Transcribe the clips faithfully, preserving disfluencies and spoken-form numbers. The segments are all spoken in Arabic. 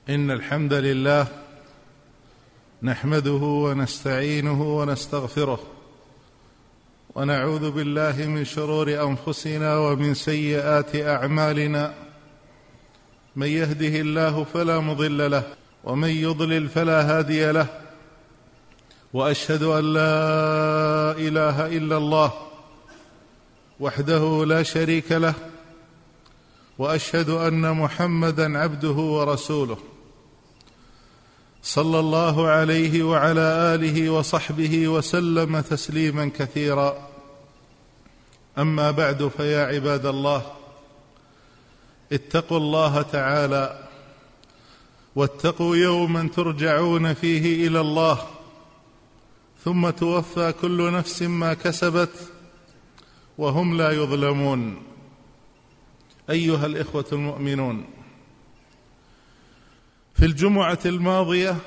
إن الحمد لله نحمده ونستعينه ونستغفره، ونعوذ بالله من شرور أنفسنا ومن سيئات أعمالنا. من يهده الله فلا مضل له، ومن يضلل فلا هادي له. وأشهد أن لا إله إلا الله وحده لا شريك له، وأشهد أن محمدًا عبده ورسوله، صلى الله عليه وعلى آله وصحبه وسلم تسليما كثيرا. أما بعد، فيا عباد الله، اتقوا الله تعالى، واتقوا يوما ترجعون فيه إلى الله، ثم توفى كل نفس ما كسبت وهم لا يظلمون. أيها الإخوة المؤمنون، في الجمعة الماضية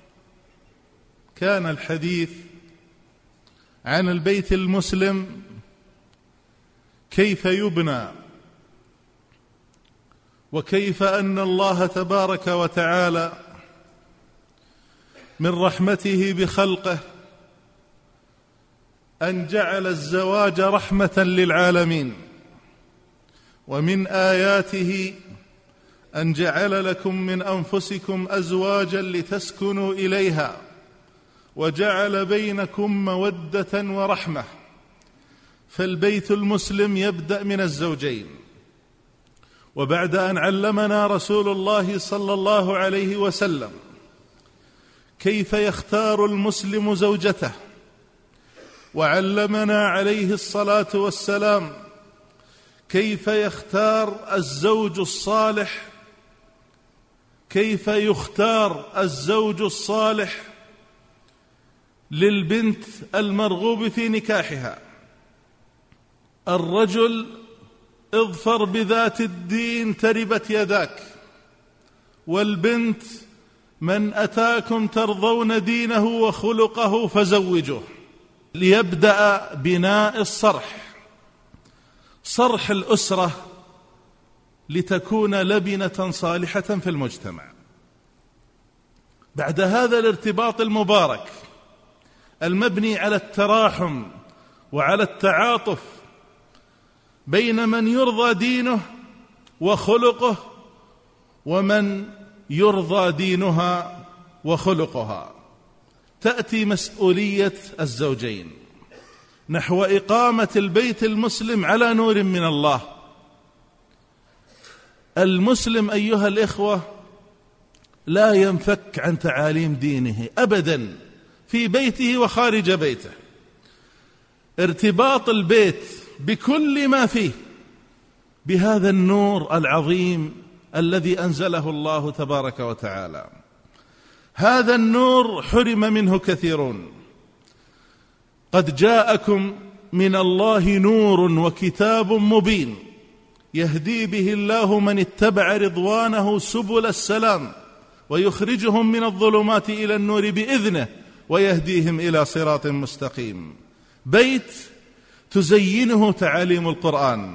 كان الحديث عن البيت المسلم، كيف يبنى، وكيف أن الله تبارك وتعالى من رحمته بخلقه أن جعل الزواج رحمة للعالمين، ومن آياته أن جعل لكم من أنفسكم أزواجا لتسكنوا إليها، وجعل بينكم مودة ورحمة. فالبيت المسلم يبدأ من الزوجين. وبعد أن علمنا رسول الله صلى الله عليه وسلم كيف يختار المسلم زوجته، وعلمنا عليه الصلاة والسلام كيف يختار الزوج الصالح، كيف يختار الزوج الصالح للبنت المرغوب في نكاحها. الرجل اظفر بذات الدين تربت يداك، والبنت من أتاكم ترضون دينه وخلقه فزوجوه. ليبدأ بناء الصرح، صرح الأسرة، لتكون لبنة صالحة في المجتمع. بعد هذا الارتباط المبارك المبني على التراحم وعلى التعاطف بين من يرضى دينه وخلقه ومن يرضى دينها وخلقها، تأتي مسؤولية الزوجين نحو إقامة البيت المسلم على نور من الله. المسلم أيها الإخوة لا ينفك عن تعاليم دينه أبدا في بيته وخارج بيته. ارتباط البيت بكل ما فيه بهذا النور العظيم الذي أنزله الله تبارك وتعالى. هذا النور حرم منه كثيرون. قد جاءكم من الله نور وكتاب مبين يهدي به الله من اتبع رضوانه سبل السلام، ويخرجهم من الظلمات إلى النور بإذنه، ويهديهم إلى صراط مستقيم. بيت تزينه تعاليم القرآن،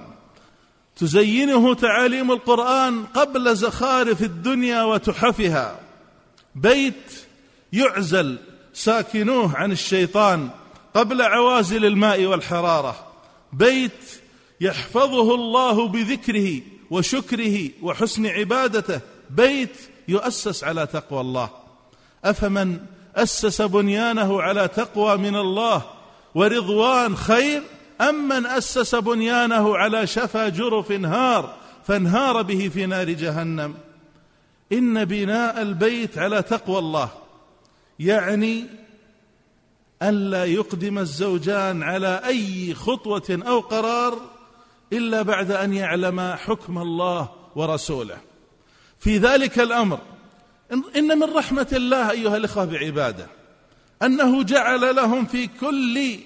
تزينه تعاليم القرآن قبل زخارف الدنيا وتحفها. بيت يعزل ساكنوه عن الشيطان قبل عوازل الماء والحرارة. بيت يحفظه الله بذكره وشكره وحسن عبادته. بيت يؤسس على تقوى الله. أفمن أسس بنيانه على تقوى من الله ورضوان خير، أم من أسس بنيانه على شفا جرف هار فانهار به في نار جهنم. إن بناء البيت على تقوى الله يعني ألا يقدم الزوجان على أي خطوة أو قرار إلا بعد أن يعلم حكم الله ورسوله في ذلك الأمر. إن من رحمة الله أيها الإخوة بعباده أنه جعل لهم في كل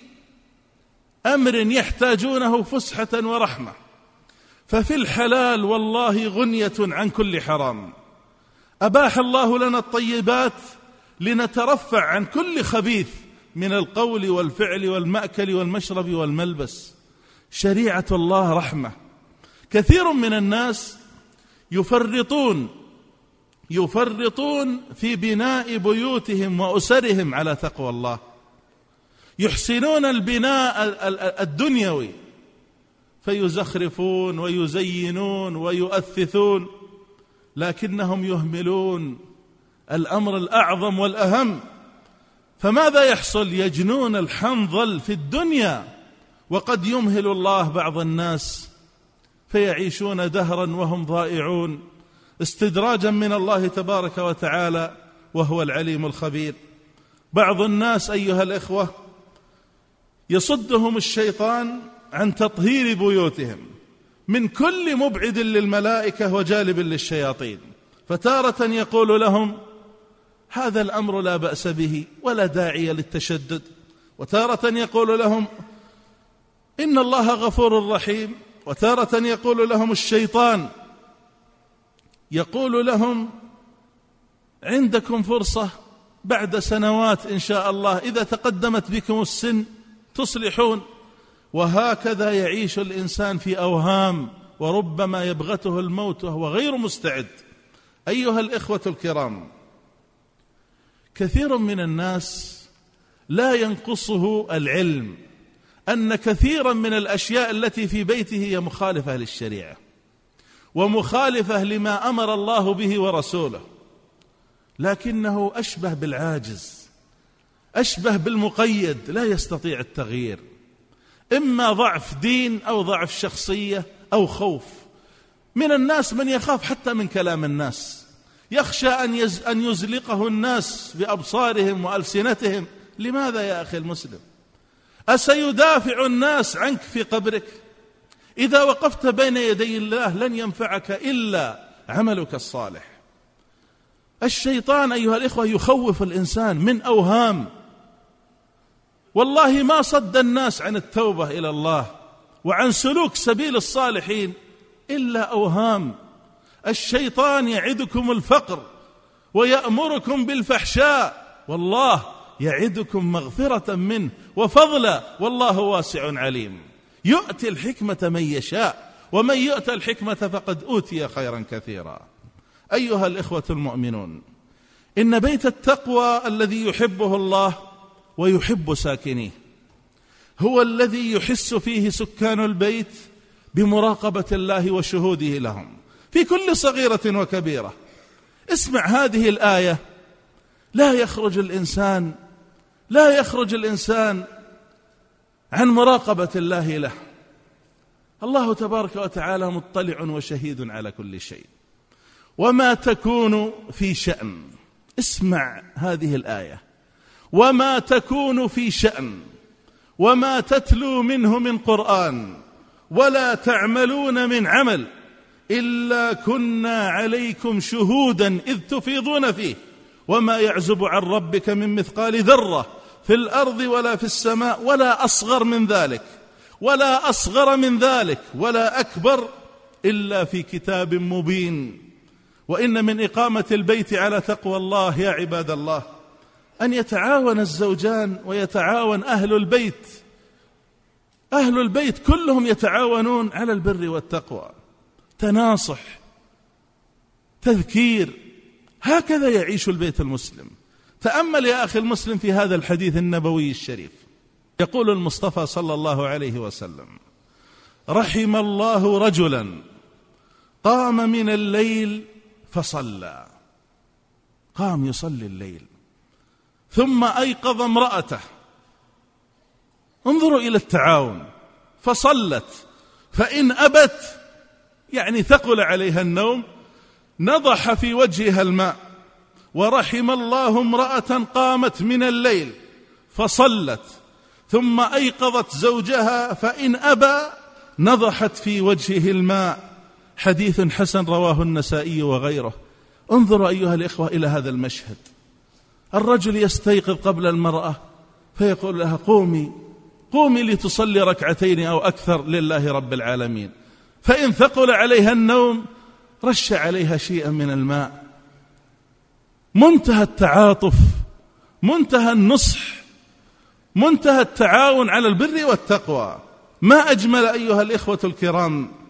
أمر يحتاجونه فسحة ورحمة. ففي الحلال والله غنية عن كل حرام. أباح الله لنا الطيبات لنترفع عن كل خبيث من القول والفعل والمأكل والمشرب والملبس. شريعة الله رحمة. كثير من الناس يفرطون يفرطون في بناء بيوتهم وأسرهم على تقوى الله، يحسنون البناء الدنيوي فيزخرفون ويزينون ويؤثثون، لكنهم يهملون الأمر الأعظم والأهم. فماذا يحصل؟ يجنون الحنظل في الدنيا، وقد يمهل الله بعض الناس فيعيشون دهرا وهم ضائعون استدراجا من الله تبارك وتعالى وهو العليم الخبير. بعض الناس أيها الإخوة يصدهم الشيطان عن تطهير بيوتهم من كل مبعد للملائكة وجالب للشياطين، فتارة يقول لهم هذا الأمر لا بأس به ولا داعي للتشدد، وتارة يقول لهم إن الله غفور رحيم، وتارة يقول لهم الشيطان يقول لهم عندكم فرصة بعد سنوات إن شاء الله إذا تقدمت بكم السن تصلحون. وهكذا يعيش الإنسان في أوهام، وربما يبغته الموت وهو غير مستعد. أيها الإخوة الكرام، كثير من الناس لا ينقصه العلم أن كثيرا من الأشياء التي في بيته هي مخالفة للشريعة ومخالفة لما أمر الله به ورسوله، لكنه أشبه بالعاجز، أشبه بالمقيد، لا يستطيع التغيير، إما ضعف دين أو ضعف شخصية أو خوف. من الناس من يخاف حتى من كلام الناس، يخشى أن, يز أن يزلقه الناس بأبصارهم وألسنتهم. لماذا يا أخي المسلم؟ أسيدافع الناس عنك في قبرك؟ إذا وقفت بين يدي الله لن ينفعك إلا عملك الصالح. الشيطان أيها الإخوة يخوف الإنسان من أوهام، والله ما صد الناس عن التوبة إلى الله وعن سلوك سبيل الصالحين إلا أوهام. الشيطان يعدكم الفقر ويأمركم بالفحشاء، والله يعدكم مغفرة منه وفضلا، والله واسع عليم. يؤتي الحكمة من يشاء، ومن يؤتى الحكمة فقد أوتي خيرا كثيرا. أيها الإخوة المؤمنون، إن بيت التقوى الذي يحبه الله ويحب ساكنيه هو الذي يحس فيه سكان البيت بمراقبة الله وشهوده لهم في كل صغيرة وكبيرة. اسمع هذه الآية، لا يخرج الإنسان لا يخرج الإنسان عن مراقبة الله له. الله تبارك وتعالى مطلع وشهيد على كل شيء. وما تكون في شأن، اسمع هذه الآية، وما تكون في شأن وما تتلو منه من قرآن ولا تعملون من عمل إلا كنا عليكم شهودا إذ تفيضون فيه وما يعزب عن ربك من مثقال ذرة في الأرض ولا في السماء ولا أصغر من ذلك ولا أصغر من ذلك ولا أكبر إلا في كتاب مبين. وإن من إقامة البيت على تقوى الله يا عباد الله أن يتعاون الزوجان ويتعاون أهل البيت. أهل البيت كلهم يتعاونون على البر والتقوى، تناصح، تذكير. هكذا يعيش البيت المسلم. تأمل يا أخي المسلم في هذا الحديث النبوي الشريف. يقول المصطفى صلى الله عليه وسلم: رحم الله رجلا قام من الليل فصلى، قام يصلي الليل ثم أيقظ امرأته، انظروا إلى التعاون، فصلت، فإن أبت يعني ثقل عليها النوم نضح في وجهها الماء. ورحم الله امرأة قامت من الليل فصلت ثم أيقظت زوجها فإن أبى نضحت في وجهه الماء. حديث حسن رواه النسائي وغيره. انظروا أيها الإخوة إلى هذا المشهد. الرجل يستيقظ قبل المرأة فيقول لها: قومي قومي لتصلي ركعتين أو أكثر لله رب العالمين. فإن ثقل عليها النوم رش عليها شيئا من الماء. منتهى التعاطف، منتهى النصح، منتهى التعاون على البر والتقوى. ما أجمل أيها الإخوة الكرام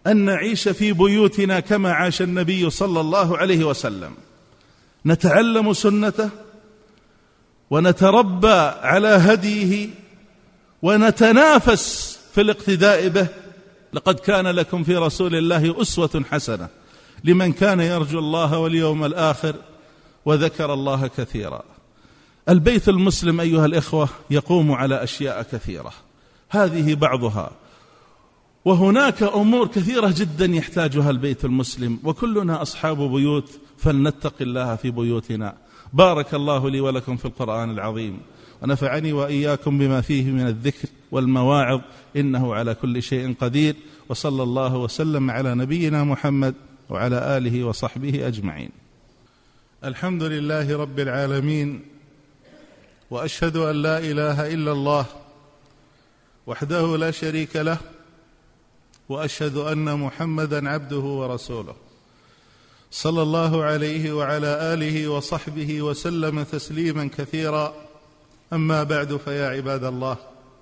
أن نعيش في بيوتنا كما عاش النبي صلى الله عليه وسلم، نتعلم سنته ونتربى على هديه ونتنافس في الاقتداء به. لقد كان لكم في رسول الله أسوة حسنة لمن كان يرجو الله واليوم الآخر وذكر الله كثيرا. البيت المسلم أيها الإخوة يقوم على أشياء كثيرة، هذه بعضها، وهناك أمور كثيرة جدا يحتاجها البيت المسلم، وكلنا أصحاب بيوت، فلنتق الله في بيوتنا. بارك الله لي ولكم في القرآن العظيم، ونفعني وإياكم بما فيه من الذكر والمواعظ، إنه على كل شيء قدير. وصلى الله وسلم على نبينا محمد وعلى آله وصحبه أجمعين. الحمد لله رب العالمين، وأشهد أن لا إله إلا الله وحده لا شريك له، وأشهد أن محمدا عبده ورسوله، صلى الله عليه وعلى آله وصحبه وسلم تسليما كثيرا. أما بعد، فيا عباد الله،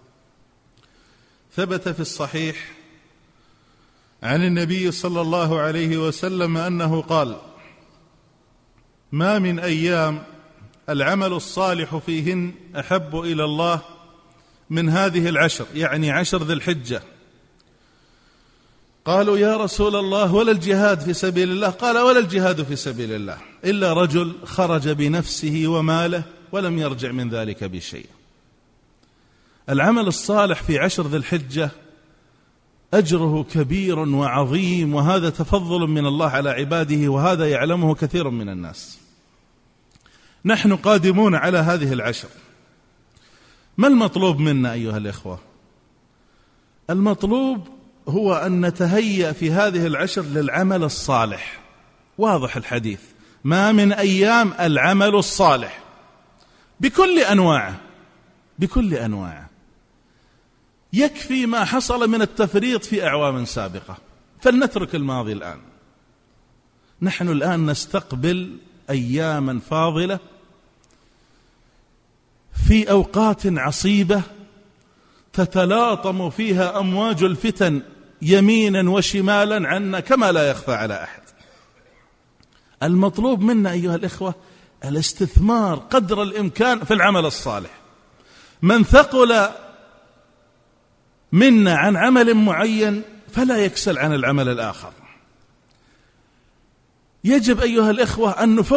ثبت في الصحيح عن النبي صلى الله عليه وسلم أنه قال: ما من أيام العمل الصالح فيهن أحب إلى الله من هذه العشر، يعني عشر ذي الحجة. قالوا: يا رسول الله، ولا الجهاد في سبيل الله؟ قال: ولا الجهاد في سبيل الله إلا رجل خرج بنفسه وماله ولم يرجع من ذلك بشيء. العمل الصالح في عشر ذي الحجة أجره كبير وعظيم، وهذا تفضل من الله على عباده، وهذا يعلمه كثير من الناس. نحن قادمون على هذه العشر، ما المطلوب منا أيها الإخوة؟ المطلوب هو أن نتهيأ في هذه العشر للعمل الصالح. واضح الحديث: ما من أيام العمل الصالح بكل أنواعه، بكل أنواعه. يكفي ما حصل من التفريط في أعوام سابقة، فلنترك الماضي الآن. نحن الآن نستقبل أياما فاضلة في أوقات عصيبة تتلاطم فيها أمواج الفتن يمينا وشمالا عنا كما لا يخفى على أحد. المطلوب منا أيها الإخوة الاستثمار قدر الإمكان في العمل الصالح. من ثقل منا عن عمل معين فلا يكسل عن العمل الآخر. يجب أيها الإخوة أن نفوق